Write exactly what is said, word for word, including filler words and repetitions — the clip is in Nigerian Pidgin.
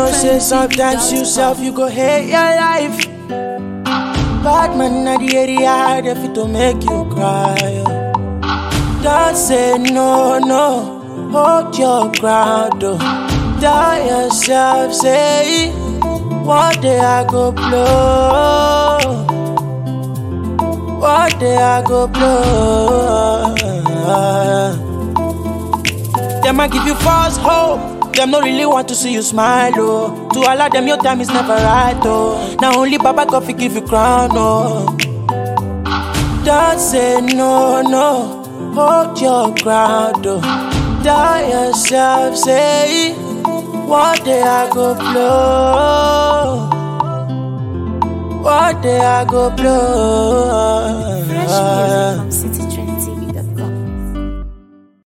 know, say sometimes you self you go hate your life. Bad man at the area, they fit to make you cry. Don't say no, no, hold your ground. Oh. Tell yourself, say, one day I go blow. One day I go blow. Them I give you false hope. Them no really want to see you smile, oh. To allow them your time is never right, oh. Now only Baba Coffee give you crown, oh. Don't say no, no, hold your ground, oh. Tell yourself, say, one day I go blow. One day I go blow. Fresh music from City